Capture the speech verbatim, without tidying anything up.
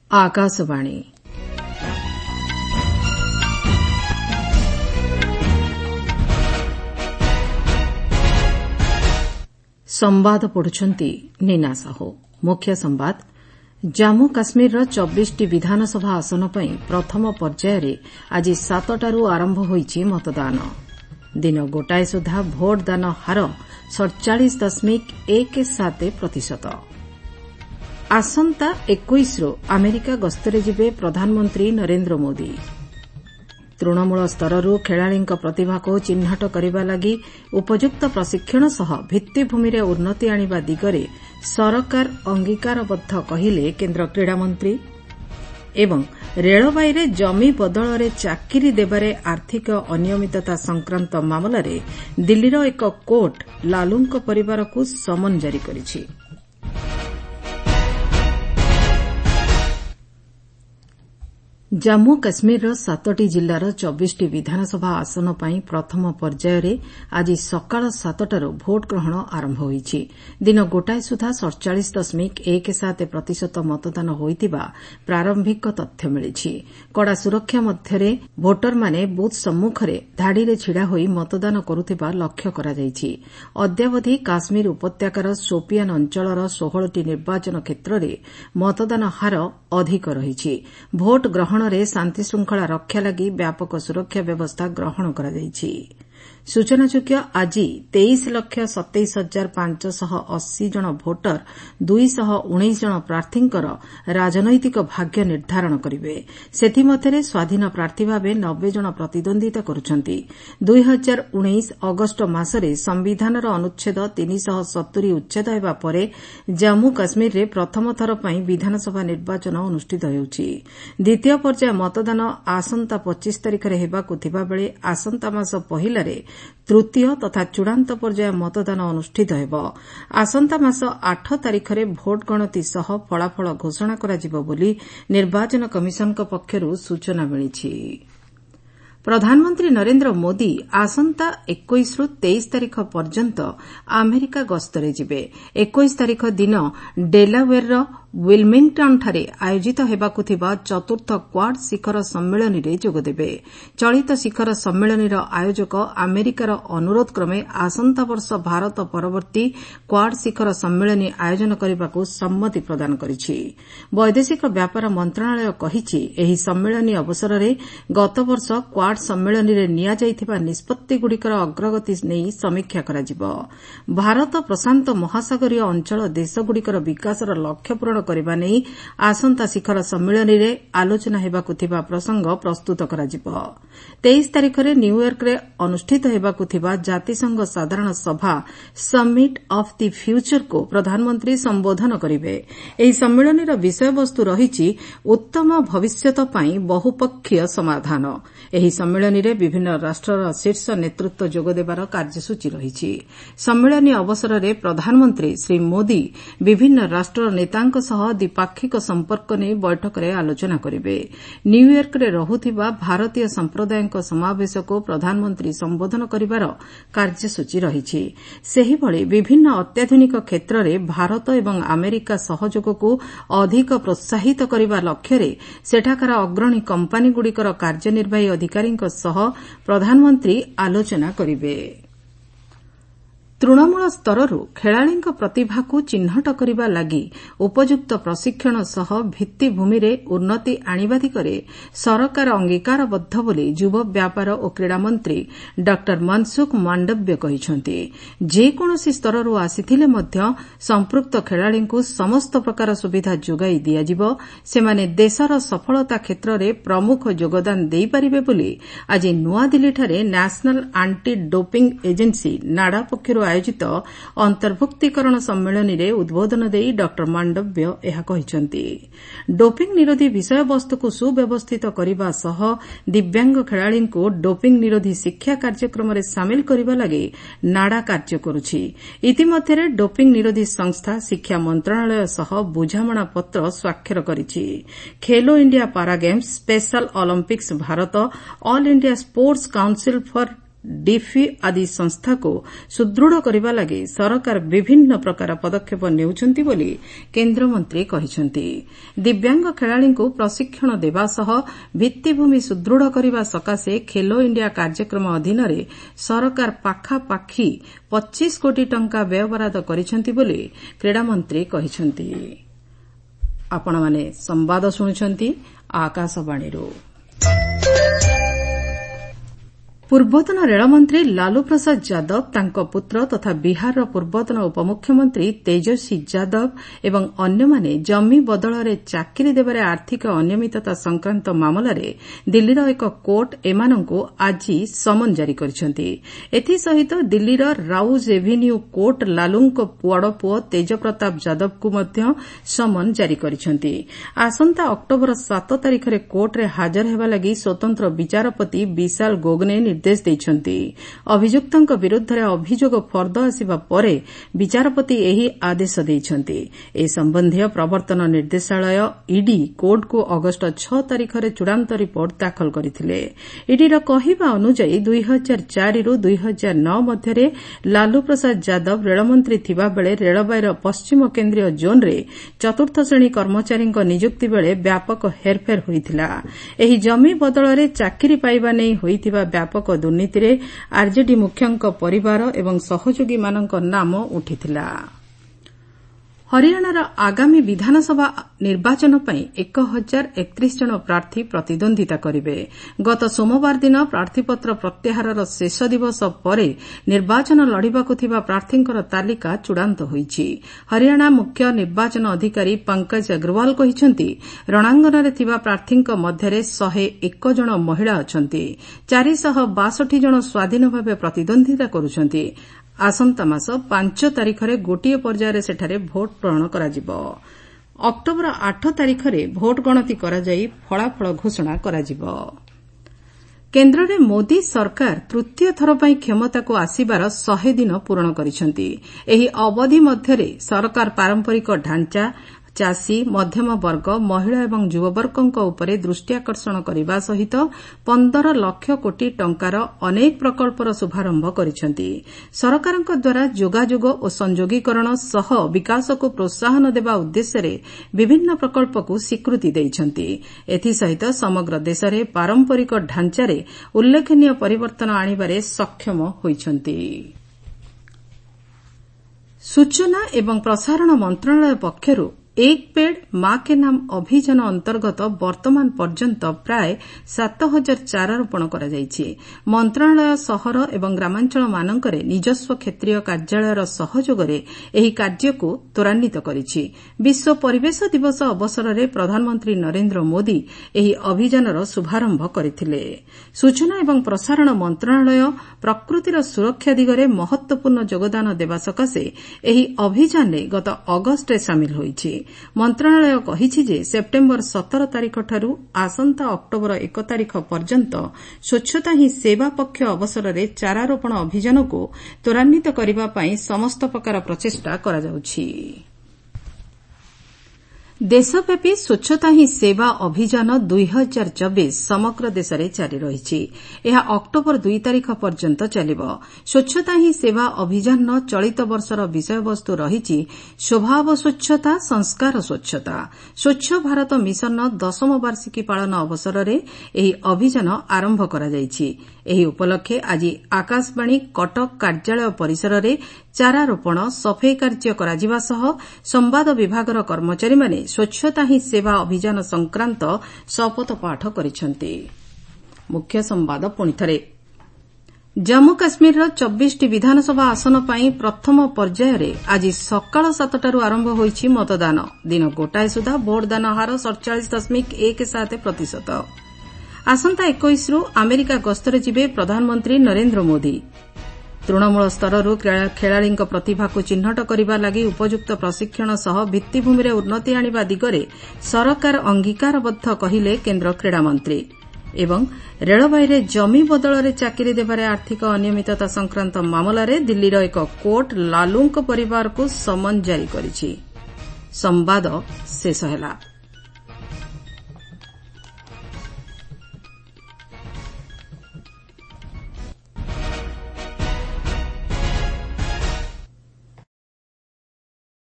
आकाशवाणी संवाद पढ़ुछंती नीना साहू। मुख्य संवाद जम्मू काश्मीर चौबीस टी विधानसभा आसन पर प्रथम पर्यायर आज सातटारू आरंभ होईछि मतदान। दिन गोटाए सुधा भोटदान हार सड़चाश दशमिक एक सात प्रतिशत। आसंता इक्कीस रु अमेरिका गस्तरे जिबे प्रधानमंत्री नरेंद्र मोदी। तृणमूल स्तररू खेलाड़ी प्रतिभा को चिन्हट करने लगी उपयुक्त प्रशिक्षण सह भित्तिभूमि रे उन्नति आनिबा दिगरे सरकार अंगीकारबद्ध कहिले केन्द्र क्रीड़ामंत्री। एवं रेलवाई रे जमी बदल रे चाकरी देबारे आर्थिक अनियमितता संक्रांत मामलार दिल्लीर एक कोर्ट लालूंक परिवार को समन जारी करिछि। जम्मू काश्मीर सातटी जिल्लार चौबीस टी विधानसभा आसन पर प्रथम पर्यायर आज सकाळ सातटारू भोट ग्रहण आरंभ होईछि। दिन गोटाए सुधा सड़चाश दशमिक एक सात प्रतिशत मतदान होइतिबा प्रारंभिक तथ्य मिलिछि। कड़ा सुरक्षा मध्यरे भोटरमाने बुथ सम्मुखरे धाड़ीरे छिड़ा होई मतदान करुथिबा लक्ष्य कराଯାଇଛି। अद्यावधि काश्मीर उपत्यकार शोपियान अंचलर षोहल टी निर्वाचन क्षेत्ରରେ मतदान हार अधिक रहिछि। भोट ग्रहण शांति श्रृंखला रक्षा लगी व्यापक सुरक्षा व्यवस्था ग्रहण करा जायछि। सूचनायोग्य आज तेईस लक्ष सतैश हजार पांचशह अस्सी जन भोटर दुईशह उन्नीस जन प्रार्थींकर राजनैतिक भाग्य निर्धारण करिवे। सेथिमध्यरे स्वाधीन प्रार्थी भावे नब्बे जन प्रतिद्वंदिता करुछंती। दुई हजार उन्नीस अगस्ट मासरे संविधानर अनुच्छेद तीन सौ सत्तर उच्छेद हेबा परे जम्मू काश्मीर रे प्रथम थर पई विधानसभा निर्वाचन अनुष्ठित हेउछि। द्वितीय पर्याय मतदान आसंता पच्चीस तारिखरे हेबाकु थिबा बेले आसंता मास पहिलारे तृतीय तथा चूड़ांत पर्याय मतदान अनुष्ठित हेब। आसंता मास आठ तारिखरे भोट गणति सह फलाफल घोषणा कराजिब बोली निर्वाचन कमिशन पक्षरू सूचना मिलिछि। प्रधानमंत्री नरेंद्र मोदी आसंता इक्कीस रु तेईस तारिख पर्यंत अमेरिका गस्तरे जिबे। इक्कीस तारिख दिन डेलावेयर विलमिंगटनଠାରେ आयोजित हेबाकु थिबा चतुर्थ क्वाड शिखर सम्मेलन रे जोगदेबे। चलित शिखर सम्मेलन आयोजक अमेरिकार अनुरोध क्रमे आसंता वर्ष भारत परवर्ती क्वाड शिखर सम्मेलन आयोजन करने सम्मति प्रदान करिछि। वैदेशिक व्यापार मंत्रणालय कहिछि एही सम्मेलन अवसर में गत वर्ष क्वाड सम्मेलन में निया जाइथिबा निष्पत्तिगुड़िकर अग्रगति नहीं समीक्षा कराजिब। भारत प्रशांत महासागरीय अंचल देशगुड़िकर विकासर लक्ष्य पूरण करबा नै आसंता शिखर सम्मेलन में आलोचना हेबाकु थिबा प्रसंग प्रस्तुत कराजिब। तेईस तारिख रे न्यूयॉर्क रे अनुष्ठित हेबाकु थिबा जातिसंघ साधारण सभा समिट ऑफ द फ्यूचर को प्रधानमंत्री संबोधन करिवे। एही सम्मेलन विषय वस्तु रहिछि उत्तम भविष्यत पई बहुपक्षीय समाधान। एही सम्मेलन में विभिन्न राष्ट्रर शीर्ष नेतृत्व जोगदेबार कार्यसूची रहिछि। सम्मेलन अवसर में प्रधानमंत्री श्री मोदी विभिन्न राष्ट्रर नेतांक सह द्विपाक्षिक संपर्क नै बैठक रे आलोचना करिवे। न्यूयॉर्क रे रहुथिबा भारतीय संप्रदायक समावेश को प्रधानमंत्री संबोधन करिवार कार्यसूची रहिछि। सेहिभଳି विभिन्न अत्याधुनिक क्षेत्र में भारत एवं अमेरिका सहयोग को अधिक प्रोत्साहित करने लक्ष्य रे सेठाकार अग्रणी कंपानीगुड़िकर कार्यनिर्वाही अधिकारी सह प्रधानमंत्री आलोचना करिवे। तृणमूल स्तररू खेलाड़ी प्रतिभा को चिन्हट करने लगी उपयुक्त प्रशिक्षण सह भित्तिभूमि रे उन्नति आनिबा दिगरे सरकार अंगीकारबद्ध बोली युव व्यापार और क्रीड़ा मंत्री डॉ मनसुख मांडव्य कहिसंती। जेकोसी स्तररू आसिथिले मध्य संपृक्त खेलाड़ी को समस्त प्रकार सुविधा जोगाई दियाजिबो। सेमाने देशर सफलता क्षेत्र में प्रमुख योगदान देई परिबे बोली आज नुआदिल्लीଠାରେ national anti doping agency NADA पक्षरू आयोजित अंतर्भुक्तिकरण सम्मेलन में उद्बोधन देई डॉ मांडव्य एहा कहिसंती। डोपिंग निरोधी विषय वस्तु को सुव्यवस्थित करने सह दिव्यांग खेलाड़ी को डोपिंग निरोधी शिक्षा कार्यक्रम में सामिल करने लगी नाडा कार्य करुछि। इतिमध्ये डोपिंग निरोधी संस्था शिक्षा मंत्रणालय सह बुझामणा पत्र स्वाक्षर करिछि। Khelo India para games, special Olympics Bharat, all India sports council for deaf आदि संस्था को सुदृढ़ करने लगी सरकार विभिन्न प्रकार पदक्षेप नेउछंती बोली केन्द्रमंत्री कहिसंती। दिव्यांग खेलाड़ी को प्रशिक्षण देवा सह भित्तिभूमि सुदृढ़ करने सकाशे खेलो इंडिया कार्यक्रम अधीन रे सरकार पाखापाखि पच्चीस कोटी टंका व्ययबराद करिसंती बोली क्रीड़ामंत्री कहिसंती। आपणमाने संवाद शुणुछंती आकाशवाणीरू। पूर्वतन रेलमंत्री लालू प्रसाद यादव तांको पुत्र तथा बिहार पूर्वतन उपमुख्यमंत्री तेजस्वी यादव एवं अन्यमाने जमी बदଳରେ चाकरी देबारे आर्थिक अनियमितता संक्रांत मामलाରେ दिल्लीर एक कोर्ट एमानंकु आज समन जारी କରିଛନ୍ତି। एथिसहित दिल्लीर राउज एभिन्यू कोर्ट लालूଙ୍କ ବଡ଼ ପୁଅ तेजप्रताप यादवଙ୍କୁ ମଧ୍ୟ समन जारी କରିଛନ୍ତି। ଆସନ୍ତା ଅକ୍ଟୋବର ସାତ ତାରିଖରେ କୋର୍ଟରେ ହାଜର ହେବା ଲାଗି ସ୍ୱତନ୍ତ୍ର ବିଚାରପତି ବିଶାଲ ଗୋଗନେ निर्देश ଦେଇଛନ୍ତି। ଅଭିଯୁକ୍ତଙ୍କ ବିରୁଦ୍ଧରେ ଅଭିଯୋଗ ଫର୍ଦ୍ଦ ଆସିବା ପରେ ବିଚାରପତି ଏହି ଆଦେଶ ଦେଇଛନ୍ତି। ଏ ସମ୍ବନ୍ଧୀୟ ପ୍ରବର୍ତ୍ତନ ନିର୍ଦ୍ଦେଶାଳୟ ଇଡି କୋର୍ଟକୁ ଅଗଷ୍ଟ ଛଅ ତାରିଖରେ ଚୂଡ଼ାନ୍ତ ରିପୋର୍ଟ ଦାଖଲ କରିଥିଲେ। ଇଡିର କହିବା ଅନୁଯାୟୀ ଦୁଇ ହଜାର ଚାରିରୁ ଦୁଇ ହଜାର ନଅ ମଧ୍ୟରେ ଲାଲୁ ପ୍ରସାଦ ଯାଦବ ରେଳମନ୍ତ୍ରୀ ଥିବାବେଳେ ରେଳବାଇର ପଶ୍ଚିମ କେନ୍ଦ୍ରୀୟ ଜୋନ୍ରେ ଚତୁର୍ଥ ଶ୍ରେଣୀ କର୍ମଚାରୀଙ୍କ ନିଯୁକ୍ତି ବେଳେ ବ୍ୟାପକ ହେରଫେର ହୋଇଥିଲା। ଏହି ଜମି ବଦଳରେ ଚାକିରି ପାଇବା ନେଇ ହୋଇଥିବା ବ୍ୟାପକ ଦୁର୍ନୀତିରେ ଆର୍ଜେଡି ମୁଖ୍ୟଙ୍କ ପରିବାର ଏବଂ ସହଯୋଗୀମାନଙ୍କ ନାମ ଉଠିଥିଲା। ହରିୟାଣାର ଆଗାମୀ ବିଧାନସଭା ନିର୍ବାଚନ ପାଇଁ ଏକ ହଜାର ଏକତିରିଶ ଜଣ ପ୍ରାର୍ଥୀ ପ୍ରତିଦ୍ୱନ୍ଦିତା କରିବେ। ଗତ ସୋମବାର ଦିନ ପ୍ରାର୍ଥୀପତ୍ର ପ୍ରତ୍ୟାହାରର ଶେଷ ଦିବସ ପରେ ନିର୍ବାଚନ ଲଢ଼ିବାକୁ ଥିବା ପ୍ରାର୍ଥୀଙ୍କର ତାଲିକା ଚୂଡ଼ାନ୍ତ ହୋଇଛି। ହରିୟାଣା ମୁଖ୍ୟ ନିର୍ବାଚନ ଅଧିକାରୀ ପଙ୍କଜ ଅଗ୍ରୱାଲ କହିଛନ୍ତି ରଣାଙ୍ଗନରେ ଥିବା ପ୍ରାର୍ଥୀଙ୍କ ମଧ୍ୟରେ ଶହେ ଏକ ଜଣ ମହିଳା ଅଛନ୍ତି। ଚାରିଶହ ବାଷଠି ଜଣ ସ୍ୱାଧୀନ ଭାବେ ପ୍ରତିଦ୍ୱନ୍ଦିତା କରୁଛନ୍ତି। ଆସନ୍ତା ମାସ ପାଞ୍ଚ ତାରିଖରେ ଗୋଟିଏ ପର୍ଯ୍ୟାୟରେ ସେଠାରେ ଭୋଟ୍ ଗ୍ରହଣ କରାଯିବ। ଅକ୍ଟୋବର ଆଠ ତାରିଖରେ ଭୋଟ୍ ଗଣତି କରାଯାଇ ଫଳାଫଳ ଘୋଷଣା କରାଯିବ। କେନ୍ଦ୍ରରେ ମୋଦି ସରକାର ତୃତୀୟ ଥର ପାଇଁ କ୍ଷମତାକୁ ଆସିବାର ଶହେ ଦିନ ପୂରଣ କରିଛନ୍ତି। ଏହି ଅବଧି ମଧ୍ୟରେ ସରକାର ପାରମ୍ପରିକ ଢାଞ୍ଚା ଚାଷୀ ମଧ୍ୟମ ବର୍ଗ ମହିଳା ଏବଂ ଯୁବବର୍ଗଙ୍କ ଉପରେ ଦୃଷ୍ଟି ଆକର୍ଷଣ କରିବା ସହିତ ପନ୍ଦର ଲକ୍ଷ କୋଟି ଟଙ୍କାର ଅନେକ ପ୍ରକଳ୍ପର ଶୁଭାରମ୍ଭ କରିଛନ୍ତି। ସରକାରଙ୍କ ଦ୍ୱାରା ଯୋଗାଯୋଗ ଓ ସଂଯୋଗୀକରଣ ସହ ବିକାଶକୁ ପ୍ରୋତ୍ସାହନ ଦେବା ଉଦ୍ଦେଶ୍ୟରେ ବିଭିନ୍ନ ପ୍ରକଳ୍ପକୁ ସ୍ୱୀକୃତି ଦେଇଛନ୍ତି। ଏଥିସହିତ ସମଗ୍ର ଦେଶରେ ପାରମ୍ପରିକ ଢାଞ୍ଚାରେ ଉଲ୍ଲେଖନୀୟ ପରିବର୍ତ୍ତନ ଆଣିବାରେ ସକ୍ଷମ ହୋଇଛନ୍ତି। ସୂଚନା ଏବଂ ପ୍ରସାରଣ ମନ୍ତ୍ରଣାଳୟ ପକ୍ଷରୁ एक पेड़ मां के नाम अभियान अंतर्गत वर्तमान पर्यंत प्राय सात हजार चारा रोपण कराଯାଇଛି। मंत्रालय सहर एवं ग्रामांचल मानकरे निजस्व क्षेत्रीय कार्यालयर सहयोगरे ଏହି କାର୍ଯ୍ୟକୁ ତ୍ୱରାନ୍ୱିତ କରିଛି। ବିଶ୍ୱ ପରିବେଶ ଦିବସ ଅବସରରେ ପ୍ରଧାନମନ୍ତ୍ରୀ ନରେନ୍ଦ୍ର ମୋଦି ଏହି ଅଭିଯାନର ଶୁଭାରମ୍ଭ କରିଥିଲେ। ସୂଚନା ଏବଂ ପ୍ରସାରଣ ମନ୍ତ୍ରଣାଳୟ ପ୍ରକୃତିର ସୁରକ୍ଷା ଦିଗରେ ମହତ୍ୱପୂର୍ଣ୍ଣ ଯୋଗଦାନ ଦେବା ସକାଶେ ଏହି ଅଭିଯାନରେ ଗତ ଅଗଷ୍ଟରେ ସାମିଲ ହୋଇଛି। ମନ୍ତ୍ରଣାଳୟ କହିଛି ଯେ ସେପ୍ଟେମ୍ବର ସତର ତାରିଖଠାରୁ ଆସନ୍ତା ଅକ୍ଟୋବର ଏକ ତାରିଖ ପର୍ଯ୍ୟନ୍ତ ସ୍ୱଚ୍ଛତା ହିଁ ସେବା ପକ୍ଷ ଅବସରରେ ଚାରାରୋପଣ ଅଭିଯାନକୁ ତ୍ୱରାନ୍ୱିତ କରିବା ପାଇଁ ସମସ୍ତ ପ୍ରକାର ପ୍ରଚେଷ୍ଟା କରାଯାଉଛି। ଦେଶବ୍ୟାପୀ ସ୍ୱଚ୍ଛତା ହିଁ ସେବା ଅଭିଯାନ ଦୁଇ ହଜାର ଚବିଶ ସମଗ୍ର ଦେଶରେ ଜାରି ରହିଛି। ଏହା ଅକ୍ଟୋବର ଦୁଇ ତାରିଖ ପର୍ଯ୍ୟନ୍ତ ଚାଲିବ। ସ୍ୱଚ୍ଛତା ହିଁ ସେବା ଅଭିଯାନର ଚଳିତ ବର୍ଷର ବିଷୟବସ୍ତୁ ରହିଛି ସ୍ୱଭାବ ସ୍ୱଚ୍ଛତା ସଂସ୍କାର ସ୍ୱଚ୍ଛତା। ସ୍ୱଚ୍ଛ ଭାରତ ମିଶନର ଦଶମ ବାର୍ଷିକୀ ପାଳନ ଅବସରରେ ଏହି ଅଭିଯାନ ଆରମ୍ଭ କରାଯାଇଛି। ଏହି ଉପଲକ୍ଷେ ଆଜି ଆକାଶବାଣୀ କଟକ କାର୍ଯ୍ୟାଳୟ ପରିସରରେ ଚାରାରୋପଣ ସଫେଇ କାର୍ଯ୍ୟ କରାଯିବା ସହ ସମ୍ବାଦ ବିଭାଗର କର୍ମଚାରୀମାନେ ସ୍ୱଚ୍ଛତା ହିଁ ସେବା ଅଭିଯାନ ସଂକ୍ରାନ୍ତ ଶପଥପାଠ କରିଛନ୍ତି। ମୁଖ୍ୟ ସମ୍ବାଦ ପୁଣିଥରେ ଜାମ୍ମୁ କାଶ୍ମୀରର ଚବିଶଟି ବିଧାନସଭା ଆସନ ପାଇଁ ପ୍ରଥମ ପର୍ଯ୍ୟାୟରେ ଆଜି ସକାଳ ସାତଟାରୁ ଆରମ୍ଭ ହୋଇଛି ମତଦାନ। ଦିନ ଗୋଟାଏ ସୁଦ୍ଧା ଭୋଟଦାନ ହାର ସତଚାଳିଶ ଦଶମିକ ଏକ ସାତ ପ୍ରତିଶତ। ଆସନ୍ତା ଏକୋଇଶରୁ ଆମେରିକା ଗସ୍ତରେ ଯିବେ ପ୍ରଧାନମନ୍ତ୍ରୀ ନରେନ୍ଦ୍ର ମୋଦି। ତୃଣମୂଳ ସ୍ତରରୁ ଖେଳାଳିଙ୍କ ପ୍ରତିଭାକୁ ଚିହ୍ନଟ କରିବା ଲାଗି ଉପଯୁକ୍ତ ପ୍ରଶିକ୍ଷଣ ସହ ଭିତ୍ତିଭୂମିରେ ଉନ୍ନତି ଆଣିବା ଦିଗରେ ସରକାର ଅଙ୍ଗୀକାରବଦ୍ଧ କହିଲେ କେନ୍ଦ୍ର କ୍ରୀଡ଼ାମନ୍ତ୍ରୀ। ଏବଂ ରେଳବାଇରେ ଜମି ବଦଳରେ ଚାକିରି ଦେବାରେ ଆର୍ଥିକ ଅନିୟମିତତା ସଂକ୍ରାନ୍ତ ମାମଲାରେ ଦିଲ୍ଲୀର ଏକ କୋର୍ଟ ଲାଲୁଙ୍କ ପରିବାରକୁ ସମନ ଜାରି କରିଛି। ସମ୍ବାଦ ଶେଷ ହେଲା।